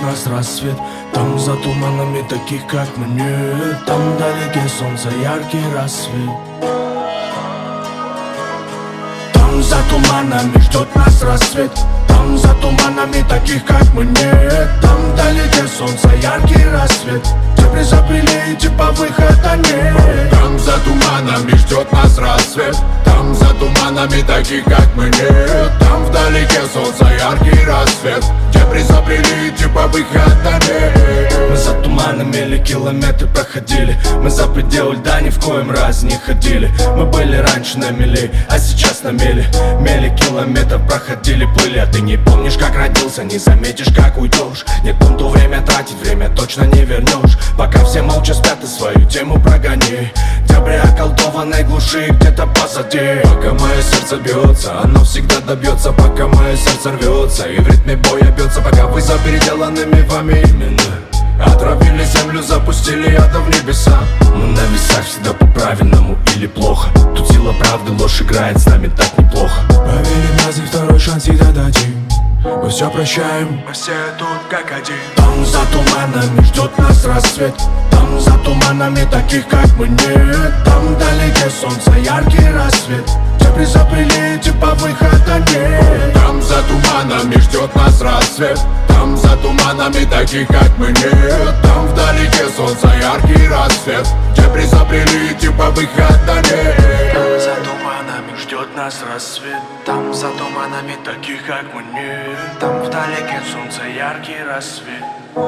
нас рассвет. Там за туманами таких как мы нет. Там вдалеке солнце, яркий рассвет. Там за туманами ждет нас рассвет. Там за туманами таких как мы нет. Там вдалеке солнце, яркий рассвет. Теперь запрели, типа выхода нет. Там за туманами ждет нас рассвет. Там за туманами таких как мы нет. Там вдалеке солнце, яркий рассвет. Теперь запрели, типа выхода нет. Мы за туманами или километры проходили. Мы за пределы льда ни в коем разе не ходили. Мы были раньше на мели, а сейчас на мели. Мели километров проходили, плыли. А ты не помнишь, как родился, не заметишь, как уйдешь. Нет пункту время тратить, время точно не вернешь. Пока все молча спят, ты свою тему прогони. Дебри околдованной глуши где-то позади. Пока мое сердце бьется, оно всегда добьется. Пока мое сердце рвется и в ритме боя бьется. Пока вы за переделанными вами именно отравили землю, запустили ада в небеса. Мы на весах всегда по-правильному или плохо. Тут сила правды, ложь играет с нами так неплохо. Поверим нас и второй шанс всегда дадим. Мы все прощаем, мы все тут как один. Там за туманами ждет нас рассвет. Там за туманами таких как мы нет. Там вдалеке солнце, яркий рассвет. Теперь запрели, типа выхода нет. Там за туманами ждет нас рассвет. Там за туманами таких как мы нет. Там вдалеке солнце, яркий рассвет. Теперь запрели, типа выхода нет. Там за туманами ждет нас рассвет. Там за туманами таких как мы нет. Там вдалеке солнце, яркий рассвет.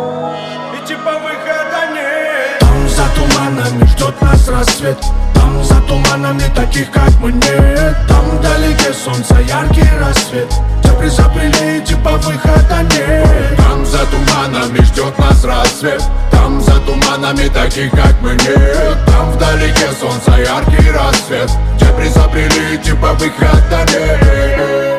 И типа выхода нет. Там за туманами ждет нас рассвет. Там за туманами таких как мы нет. Там вдалеке солнце, яркий рассвет. Теперь запрели, типа выхода нет. Там за туманами ждет нас рассвет. Там за туманами таких как мы нет. Там вдалеке солнце, яркий рассвет. Теперь запрели, типа выхода нет.